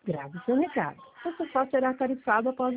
Grave seu recado. Seu sofá será tarifado após